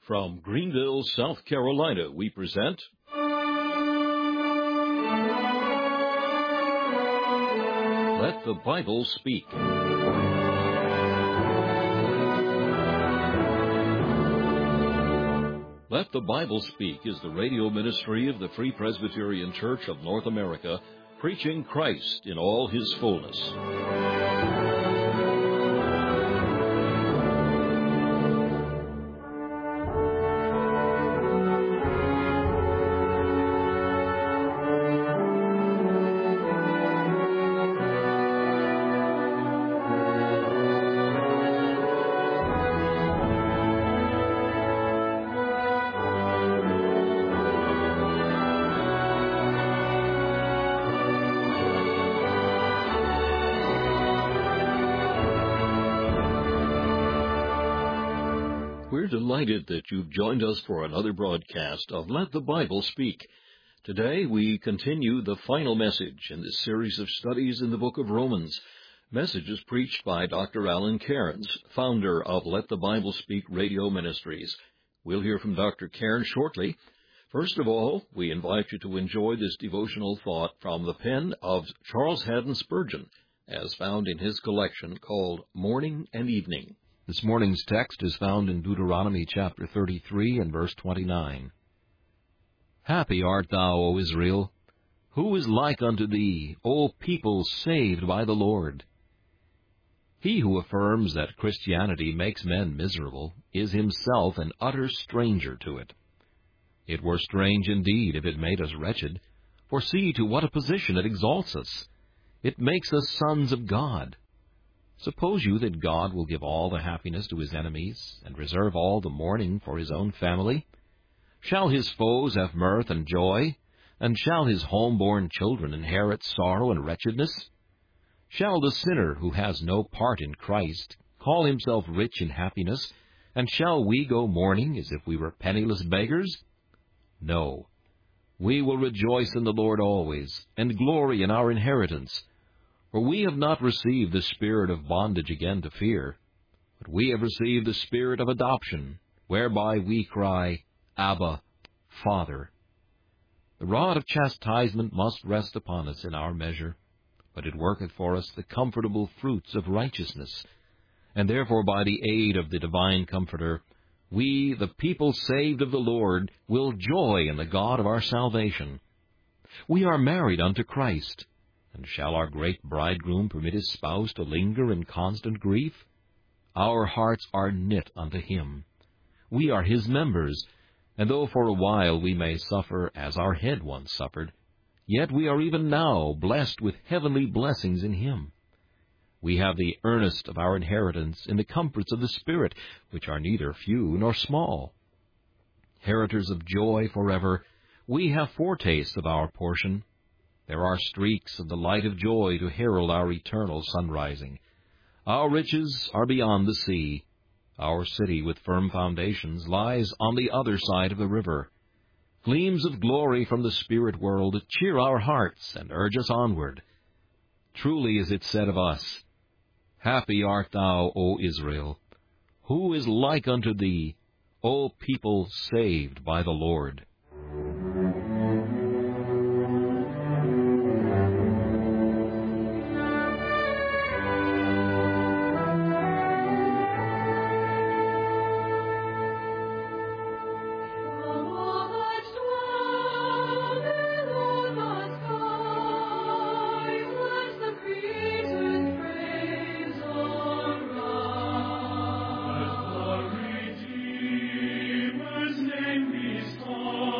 From Greenville, South Carolina, we present Let the Bible Speak. Let the Bible Speak is the radio ministry of the Free Presbyterian Church of North America, preaching Christ in all His fullness. We're delighted that you've joined us for another broadcast of Let the Bible Speak. Today we continue the final message in this series of studies in the book of Romans, messages preached by Dr. Alan Cairns, founder of Let the Bible Speak Radio Ministries. We'll hear from Dr. Cairns shortly. First of all, we invite you to enjoy this devotional thought from the pen of Charles Haddon Spurgeon, as found in his collection called Morning and Evening. This morning's text is found in Deuteronomy chapter 33 and verse 29. Happy art thou, O Israel! Who is like unto thee, O people saved by the Lord? He who affirms that Christianity makes men miserable is himself an utter stranger to it. It were strange indeed if it made us wretched, for see to what a position it exalts us. It makes us sons of God. Suppose you that God will give all the happiness to his enemies, and reserve all the mourning for his own family? Shall his foes have mirth and joy, and shall his home-born children inherit sorrow and wretchedness? Shall the sinner who has no part in Christ call himself rich in happiness, and shall we go mourning as if we were penniless beggars? No, we will rejoice in the Lord always, and glory in our inheritance. For we have not received the spirit of bondage again to fear, but we have received the spirit of adoption, whereby we cry, Abba, Father. The rod of chastisement must rest upon us in our measure, but it worketh for us the comfortable fruits of righteousness. And therefore by the aid of the divine Comforter, we, the people saved of the Lord, will joy in the God of our salvation. We are married unto Christ. And shall our great bridegroom permit his spouse to linger in constant grief? Our hearts are knit unto him. We are his members, and though for a while we may suffer as our head once suffered, yet we are even now blessed with heavenly blessings in him. We have the earnest of our inheritance in the comforts of the Spirit, which are neither few nor small. Heritors of joy forever, we have foretastes of our portion. There are streaks of the light of joy to herald our eternal sunrising. Our riches are beyond the sea. Our city with firm foundations lies on the other side of the river. Gleams of glory from the spirit world cheer our hearts and urge us onward. Truly is it said of us, Happy art thou, O Israel! Who is like unto thee, O people saved by the Lord? Redeemer's name be strong.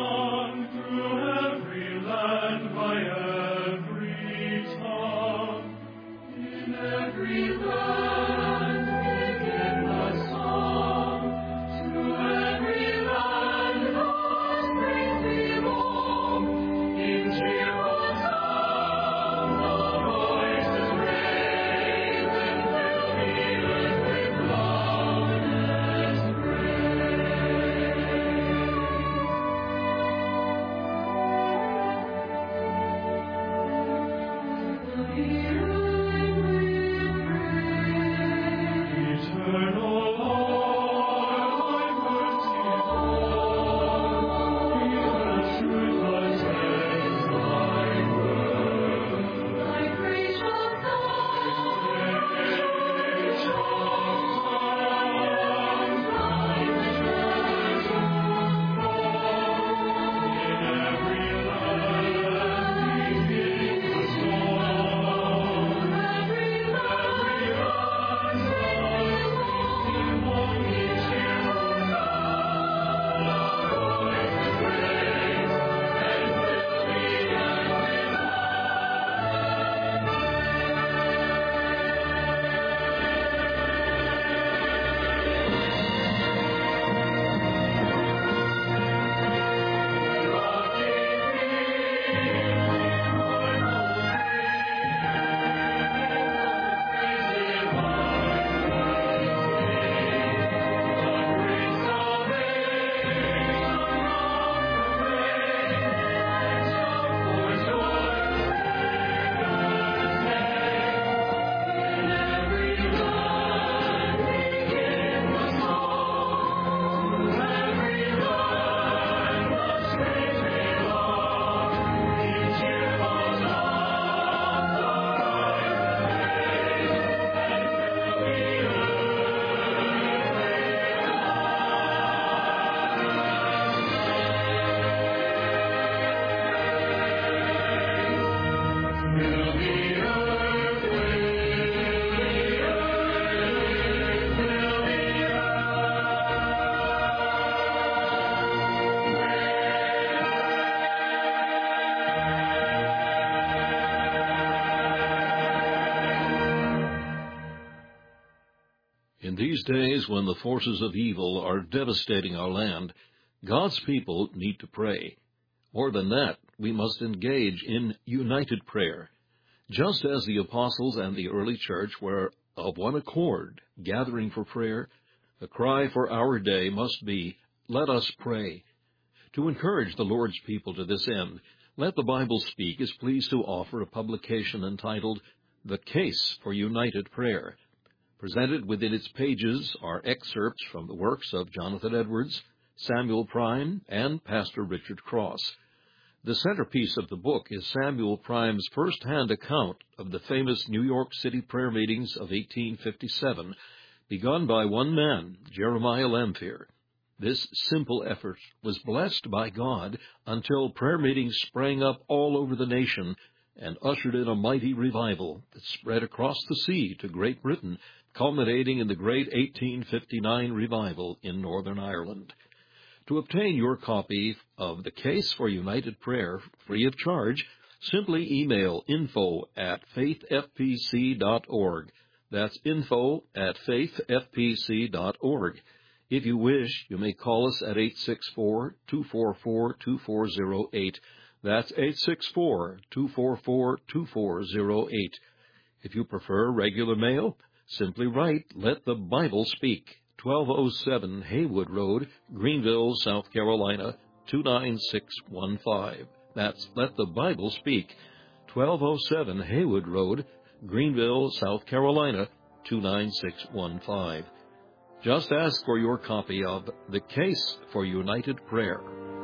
In these days when the forces of evil are devastating our land, God's people need to pray. More than that, we must engage in united prayer. Just as the apostles and the early church were of one accord, gathering for prayer, the cry for our day must be, "Let us pray." To encourage the Lord's people to this end, Let the Bible Speak is pleased to offer a publication entitled The Case for United Prayer. Presented within its pages are excerpts from the works of Jonathan Edwards, Samuel Prime, and Pastor Richard Cross. The centerpiece of the book is Samuel Prime's first-hand account of the famous New York City prayer meetings of 1857, begun by one man, Jeremiah Lamphere. This simple effort was blessed by God until prayer meetings sprang up all over the nation and ushered in a mighty revival that spread across the sea to Great Britain, culminating in the great 1859 revival in Northern Ireland. To obtain your copy of The Case for United Prayer free of charge, simply email info@faithfpc.org. That's info@faithfpc.org. If you wish, you may call us at 864-244-2408. That's 864-244-2408. If you prefer regular mail, simply write Let the Bible Speak, 1207 Haywood Road, Greenville, South Carolina, 29615. That's Let the Bible Speak, 1207 Haywood Road, Greenville, South Carolina, 29615. Just ask for your copy of The Case for United Prayer.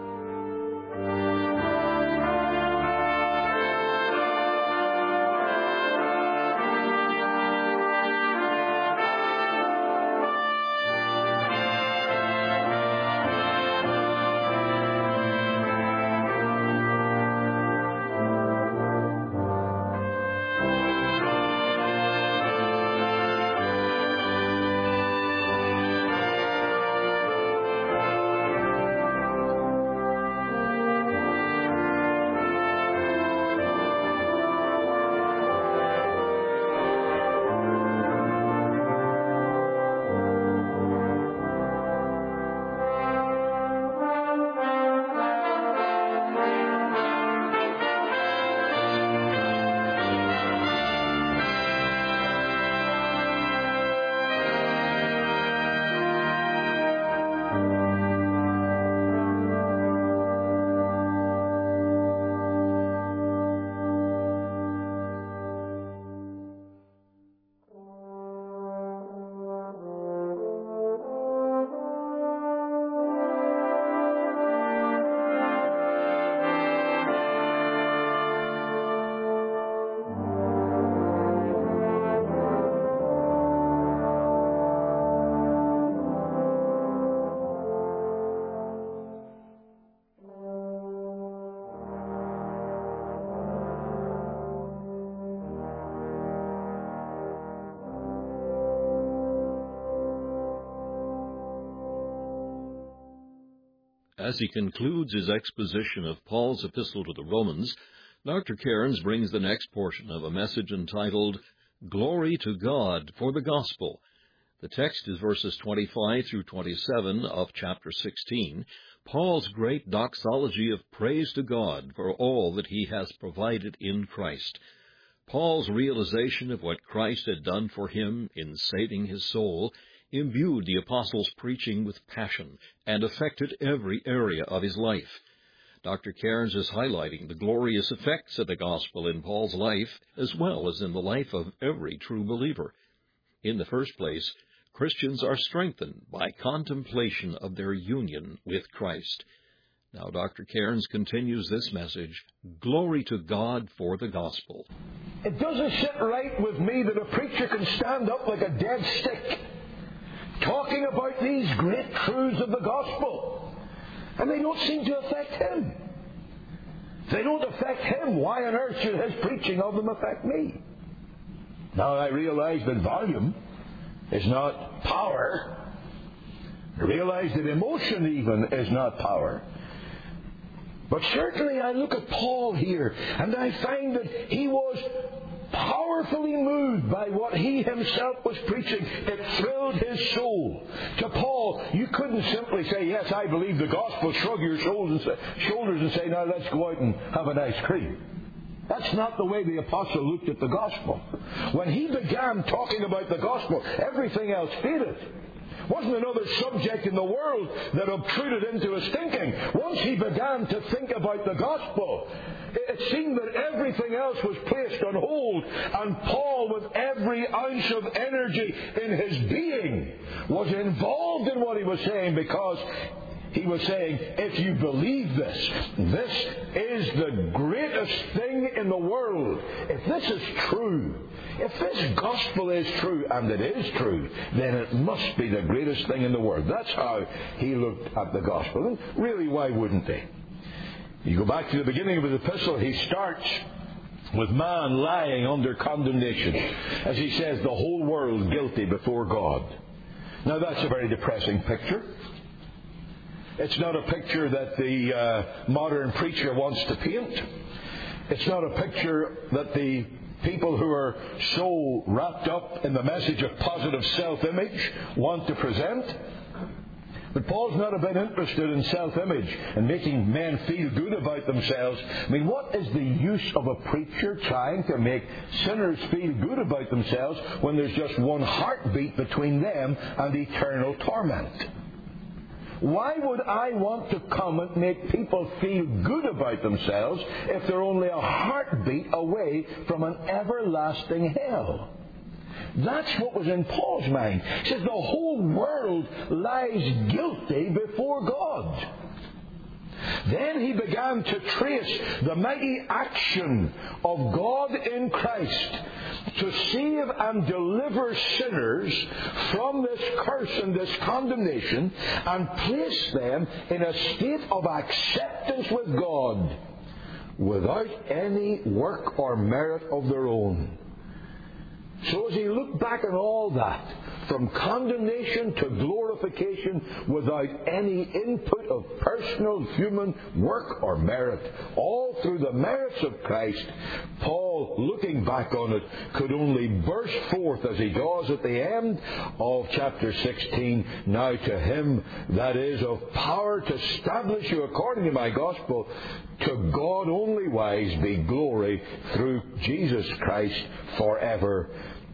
As he concludes his exposition of Paul's epistle to the Romans, Dr. Cairns brings the next portion of a message entitled, Glory to God for the Gospel. The text is verses 25 through 27 of chapter 16, Paul's great doxology of praise to God for all that he has provided in Christ. Paul's realization of what Christ had done for him in saving his soul imbued the apostle's preaching with passion and affected every area of his life. Dr. Cairns is highlighting the glorious effects of the gospel in Paul's life as well as in the life of every true believer. In the first place, Christians are strengthened by contemplation of their union with Christ. Now Dr. Cairns continues this message, Glory to God for the Gospel. It doesn't sit right with me that a preacher can stand up like a dead stick talking about these great truths of the gospel, and they don't seem to affect him. If they don't affect him, why on earth should his preaching of them affect me? Now I realize that volume is not power. I realize that emotion even is not power. But certainly I look at Paul here, and I find that he was powerfully moved by what he himself was preaching. It thrilled his soul. To Paul, you couldn't simply say, yes, I believe the gospel, shrug your shoulders and say, now let's go out and have an ice cream. That's not the way the apostle looked at the gospel. When he began talking about the gospel, everything else faded. Wasn't another subject in the world that obtruded into his thinking. Once he began to think about the gospel, it seemed that everything else was placed on hold, and Paul, with every ounce of energy in his being, was involved in what he was saying, because he was saying, if you believe this, this is the greatest thing in the world. If this is true, if this gospel is true, and it is true, then it must be the greatest thing in the world. That's how he looked at the gospel. And really, why wouldn't he? You go back to the beginning of his epistle, he starts with man lying under condemnation. As he says, the whole world guilty before God. Now that's a very depressing picture. It's not a picture that the modern preacher wants to paint. It's not a picture that the people who are so wrapped up in the message of positive self-image want to present. But Paul's not a bit interested in self-image and making men feel good about themselves. I mean, what is the use of a preacher trying to make sinners feel good about themselves when there's just one heartbeat between them and eternal torment? Why would I want to come and make people feel good about themselves if they're only a heartbeat away from an everlasting hell? That's what was in Paul's mind. He says the whole world lies guilty before God. Then he began to trace the mighty action of God in Christ to save and deliver sinners from this curse and this condemnation, and place them in a state of acceptance with God without any work or merit of their own. So as he looked back on all that, from condemnation to glorification, without any input of personal human work or merit, all through the merits of Christ, Paul, looking back on it, could only burst forth, as he does at the end of chapter 16, now to him that is of power to establish you according to my gospel, to God only wise be glory through Jesus Christ forever.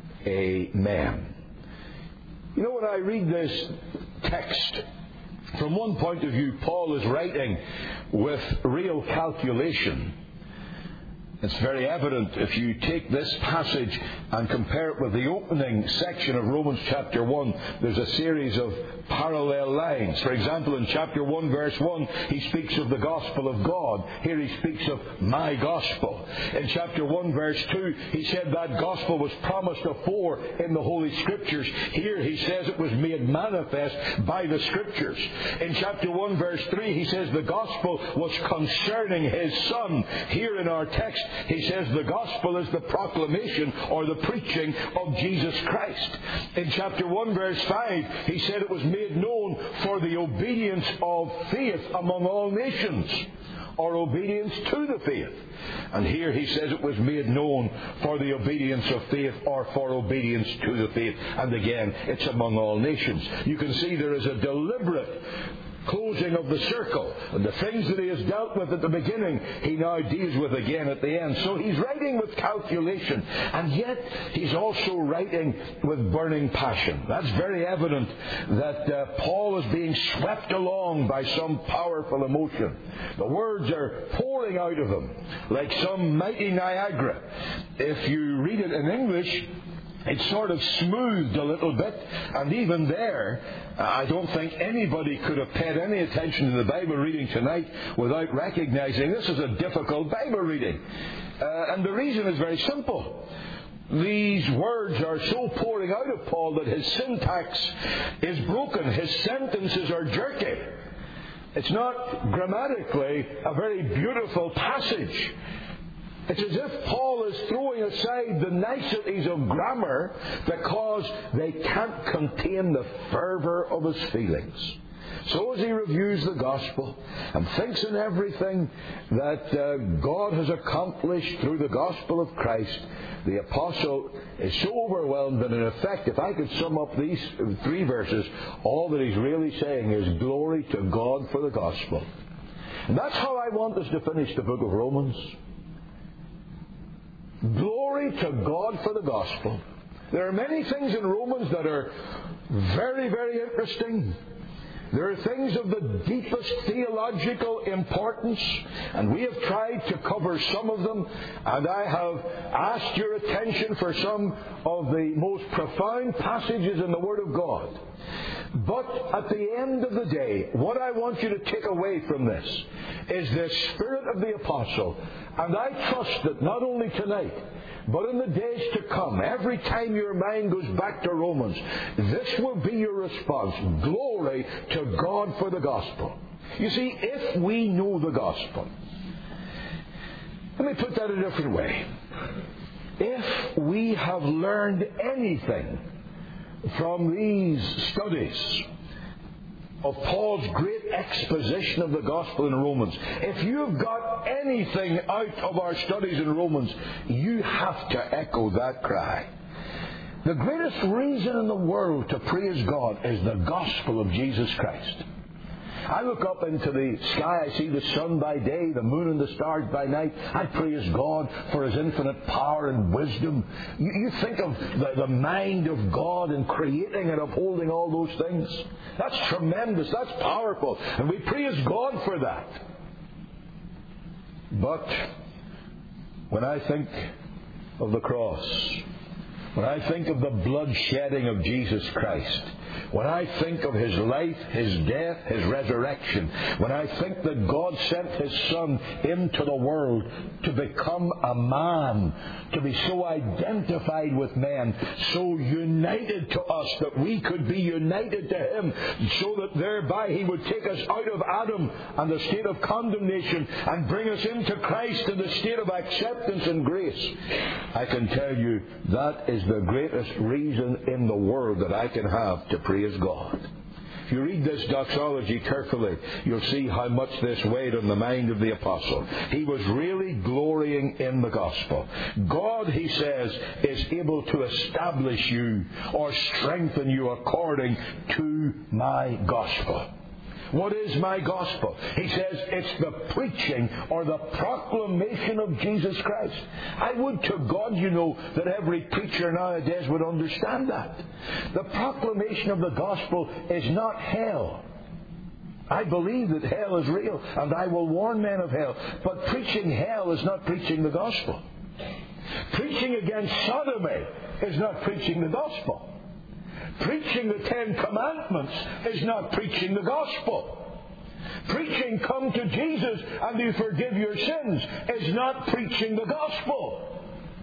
Amen. You know, when I read this text, from one point of view, Paul is writing with real calculation. It's very evident if you take this passage and compare it with the opening section of Romans chapter 1. There's a series of parallel lines. For example, in chapter 1 verse 1, he speaks of the gospel of God. Here he speaks of my gospel. In chapter 1 verse 2, he said that gospel was promised afore in the Holy Scriptures. Here he says it was made manifest by the Scriptures. In chapter 1 verse 3, he says the gospel was concerning his Son. Here in our text, he says the gospel is the proclamation or the preaching of Jesus Christ. In chapter 1 verse 5, he said it was made known for the obedience of faith among all nations, or obedience to the faith. And here he says it was made known for the obedience of faith, or for obedience to the faith. And again, it's among all nations. You can see there is a deliberate closing of the circle. And the things that he has dealt with at the beginning, he now deals with again at the end. So he's writing with calculation, and yet he's also writing with burning passion. That's very evident that Paul is being swept along by some powerful emotion. The words are pouring out of him like some mighty Niagara. If you read it in English, it's sort of smoothed a little bit, and even there, I don't think anybody could have paid any attention to the Bible reading tonight without recognizing this is a difficult Bible reading. And the reason is very simple. These words are so pouring out of Paul that his syntax is broken. His sentences are jerky. It's not grammatically a very beautiful passage. It's as if Paul is throwing aside the niceties of grammar because they can't contain the fervour of his feelings. So as he reviews the gospel and thinks in everything that God has accomplished through the gospel of Christ, the apostle is so overwhelmed that in effect, if I could sum up these 3 verses, all that he's really saying is glory to God for the gospel. And that's how I want us to finish the book of Romans. Glory to God for the gospel. There are many things in Romans that are very, very interesting. There are things of the deepest theological importance, and we have tried to cover some of them, and I have asked your attention for some of the most profound passages in the Word of God. But at the end of the day, what I want you to take away from this is the spirit of the apostle. And I trust that not only tonight, but in the days to come, every time your mind goes back to Romans, this will be your response. Glory to God for the gospel. You see, if we know the gospel, let me put that a different way. If we have learned anything from these studies of Paul's great exposition of the gospel in Romans, if you've got anything out of our studies in Romans, you have to echo that cry. The greatest reason in the world to praise God is the gospel of Jesus Christ. I look up into the sky, I see the sun by day, the moon and the stars by night. I praise God for His infinite power and wisdom. You think of the mind of God in creating and upholding all those things. That's tremendous, that's powerful, and we praise God for that. But when I think of the cross, when I think of the blood shedding of Jesus Christ, when I think of His life, His death, His resurrection, when I think that God sent His Son into the world to become a man, to be so identified with men, so united to us that we could be united to Him, so that thereby He would take us out of Adam and the state of condemnation and bring us into Christ in the state of acceptance and grace, I can tell you that is the greatest reason in the world that I can have to praise God. If you read this doxology carefully, you'll see how much this weighed on the mind of the apostle. He was really glorying in the gospel. God, he says, is able to establish you or strengthen you according to my gospel. What is my gospel? He says it's the preaching or the proclamation of Jesus Christ. I would to God, you know, that every preacher nowadays would understand that. The proclamation of the gospel is not hell. I believe that hell is real, and I will warn men of hell. But preaching hell is not preaching the gospel. Preaching against sodomy is not preaching the gospel. Preaching the 10 Commandments is not preaching the gospel. Preaching, come to Jesus and you forgive your sins, is not preaching the gospel.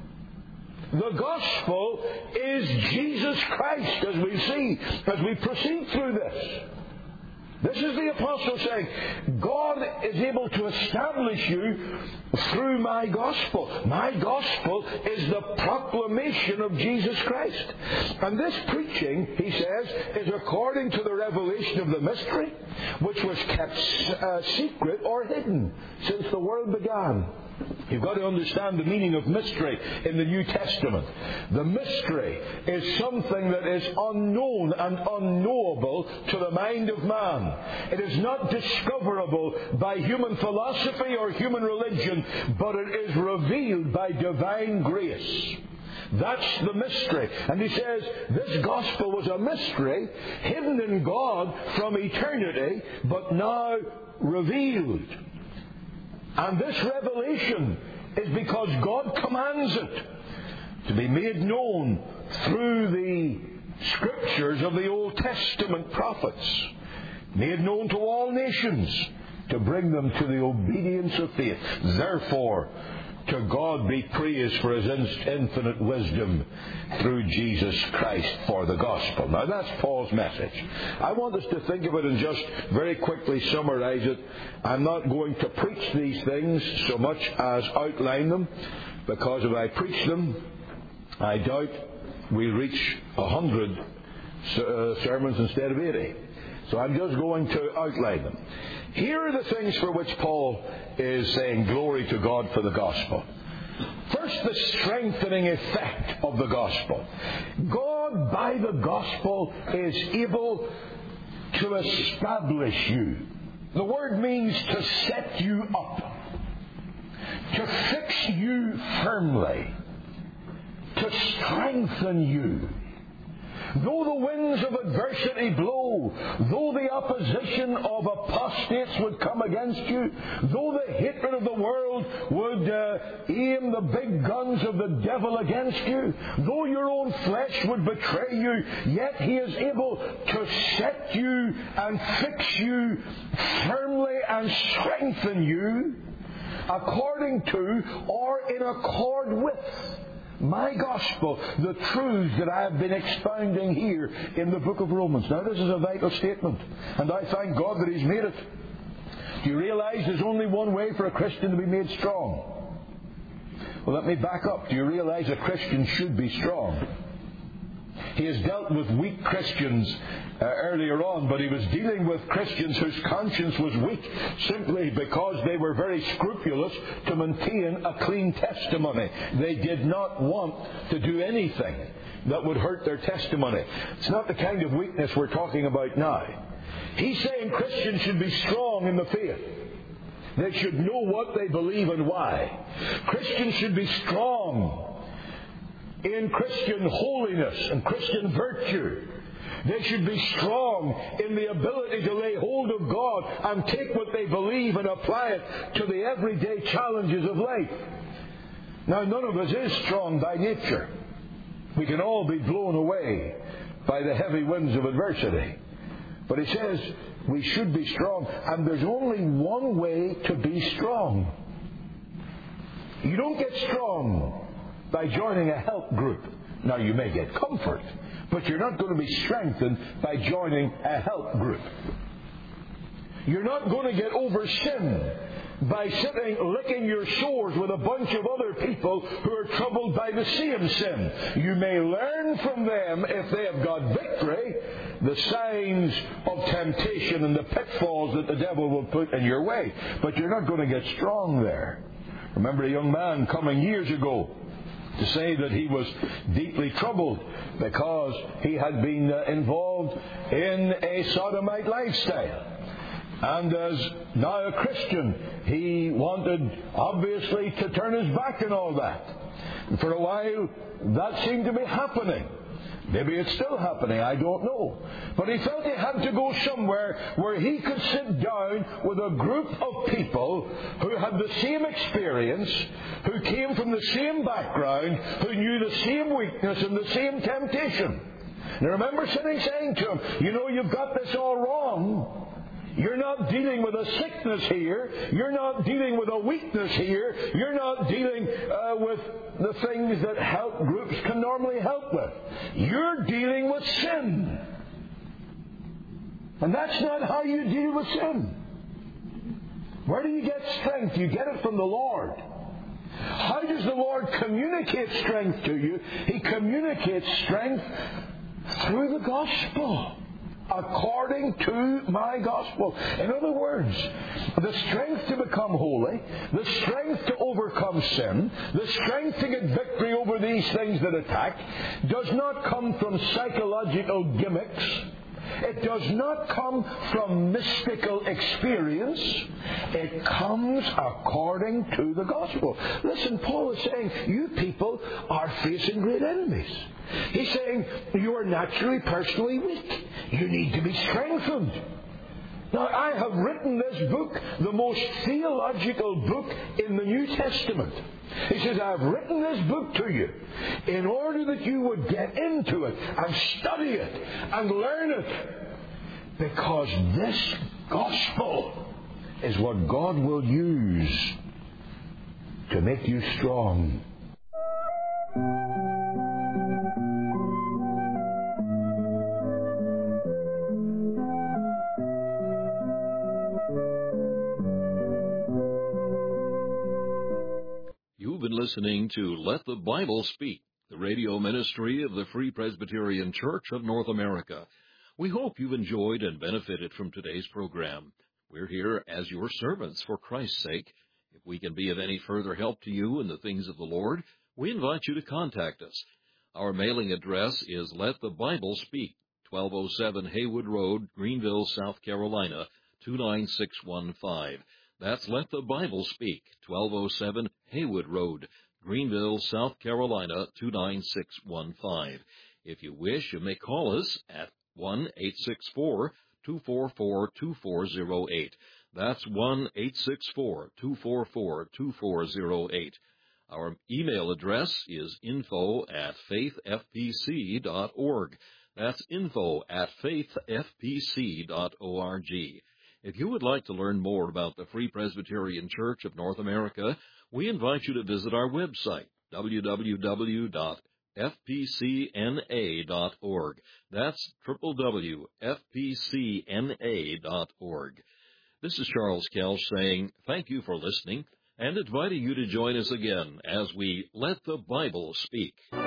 The gospel is Jesus Christ, as we see, as we proceed through this. This is the apostle saying, God is able to establish you through my gospel. My gospel is the proclamation of Jesus Christ. And this preaching, he says, is according to the revelation of the mystery, which was kept secret or hidden since the world began. You've got to understand the meaning of mystery in the New Testament. The mystery is something that is unknown and unknowable to the mind of man. It is not discoverable by human philosophy or human religion, but it is revealed by divine grace. That's the mystery. And he says this gospel was a mystery hidden in God from eternity, but now revealed. And this revelation is because God commands it to be made known through the Scriptures of the Old Testament prophets, made known to all nations, to bring them to the obedience of faith. Therefore, to God be praised for His infinite wisdom through Jesus Christ for the gospel. Now that's Paul's message. I want us to think of it and just very quickly summarize it. I'm not going to preach these things so much as outline them, because if I preach them, I doubt we'll reach 100 sermons instead of 80. So I'm just going to outline them. Here are the things for which Paul is saying glory to God for the gospel. First, the strengthening effect of the gospel. God, by the gospel, is able to establish you. The word means to set you up, to fix you firmly, to strengthen you. Though the winds of adversity blow, though the opposition of apostates would come against you, though the hatred of the world would aim the big guns of the devil against you, though your own flesh would betray you, yet He is able to set you and fix you firmly and strengthen you according to or in accord with my gospel, the truths that I have been expounding here in the book of Romans. Now, this is a vital statement, and I thank God that He's made it. Do you realize there's only one way for a Christian to be made strong? Well, let me back up. Do you realize a Christian should be strong? He has dealt with weak Christians earlier on, but he was dealing with Christians whose conscience was weak simply because they were very scrupulous to maintain a clean testimony. They did not want to do anything that would hurt their testimony. It's not the kind of weakness we're talking about now. He's saying Christians should be strong in the faith. They should know what they believe and why. Christians should be strong in Christian holiness and Christian virtue. They should be strong in the ability to lay hold of God and take what they believe and apply it to the everyday challenges of life. Now, none of us is strong by nature. We can all be blown away by the heavy winds of adversity. But he says we should be strong, and there's only one way to be strong. You don't get strong by joining a help group. Now, you may get comfort, but you're not going to be strengthened by joining a help group. You're not going to get over sin by sitting licking your sores with a bunch of other people who are troubled by the same sin. You may learn from them, if they have got victory, the signs of temptation and the pitfalls that the devil will put in your way. But you're not going to get strong there. Remember a young man coming years ago to say that he was deeply troubled because he had been involved in a sodomite lifestyle. And as now a Christian, he wanted, obviously, to turn his back on all that. And for a while, that seemed to be happening. Maybe it's still happening, I don't know. But he felt he had to go somewhere where he could sit down with a group of people who had the same experience, who came from the same background, who knew the same weakness and the same temptation. And I remember saying to him, you know, you've got this all wrong. You're not dealing with a sickness here. You're not dealing with a weakness here. You're not dealing with the things that help groups can normally help with. You're dealing with sin. And that's not how you deal with sin. Where do you get strength? You get it from the Lord. How does the Lord communicate strength to you? He communicates strength through the gospel. According to my gospel. In other words, the strength to become holy, the strength to overcome sin, the strength to get victory over these things that attack, does not come from psychological gimmicks. It does not come from mystical experience. It comes according to the gospel. Listen, Paul is saying, you people are facing great enemies. He's saying, you are naturally, personally weak. You need to be strengthened. Now, I have written this book, the most theological book in the New Testament. He says, I've written this book to you in order that you would get into it and study it and learn it. Because this gospel is what God will use to make you strong. You've been listening to Let the Bible Speak, the radio ministry of the Free Presbyterian Church of North America. We hope you've enjoyed and benefited from today's program. We're here as your servants for Christ's sake. If we can be of any further help to you in the things of the Lord, we invite you to contact us. Our mailing address is Let the Bible Speak, 1207 Haywood Road, Greenville, South Carolina, 29615. That's Let the Bible Speak, 1207 Haywood Road, Greenville, South Carolina, 29615. If you wish, you may call us at 1-864-244-2408. That's 1-864-244-2408. Our email address is info@faithfpc.org. That's info@faithfpc.org. If you would like to learn more about the Free Presbyterian Church of North America, we invite you to visit our website, www.fpcna.org. That's www.fpcna.org. This is Charles Kelch saying thank you for listening and inviting you to join us again as we Let the Bible Speak.